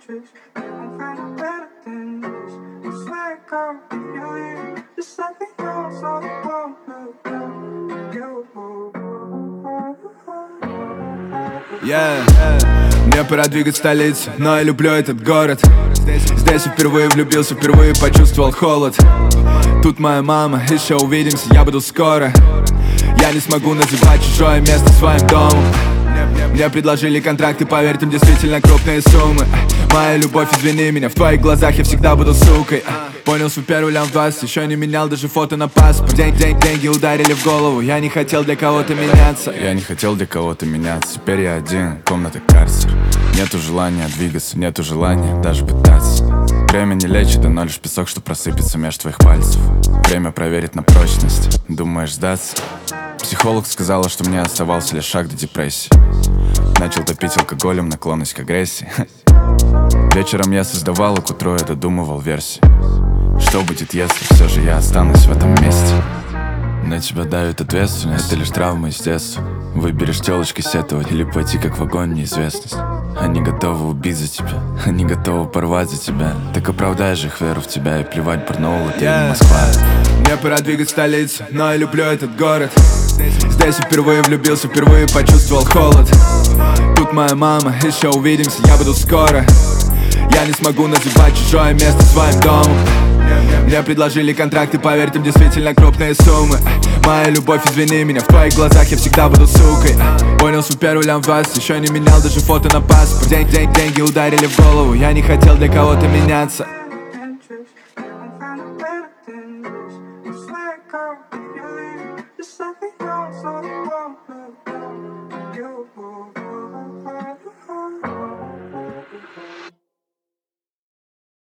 chase. You won't find it better than this. I swear, girl, if you leave, just let me know so I won't look at you. Мне пора двигать столицу, но я люблю этот город. Здесь я впервые влюбился, впервые почувствовал холод. Тут моя мама, еще увидимся, я буду скоро. Я не смогу называть чужое место своим домом. Мне предложили контракт, и поверь, там действительно крупные суммы. Моя любовь, извини меня, в твоих глазах я всегда буду сукой. Понял свой первый лям в 20, еще не менял даже фото на паспорт. Деньги ударили в голову, я не хотел для кого-то меняться. Я не хотел для кого-то меняться. Теперь я один, комната карцер. Нету желания двигаться, нету желания даже пытаться. Время не лечит, да но лишь песок, что просыпется меж твоих пальцев. Время проверит на прочность. Думаешь сдаться? Психолог сказала, что мне оставался лишь шаг до депрессии. Начал топить алкоголем, наклонность к агрессии. Вечером я создавал, а к утру я додумывал версии. Что будет, если все же я останусь в этом месте? На тебя давит ответственность, это лишь травма из детства. Выберешь телочкой сетовать или пойти как в огонь неизвестность. Они готовы убить за тебя, они готовы порвать за тебя. Так оправдай же их веру в тебя, и плевать, Барнаул, это не Москва. Мне пора двигать столицу, но я люблю этот город. Здесь я впервые влюбился, впервые почувствовал холод. Тут моя мама, еще увидимся, я буду скоро. Я не смогу называть чужое место своим домом. Мне предложили контракт, и поверь, там действительно крупные суммы. Моя любовь, извини меня, в твоих глазах я всегда буду сукой. Понял свой первый лям в 20, еще не менял даже фото на паспорт. Деньги ударили в голову, я не хотел для кого-то меняться.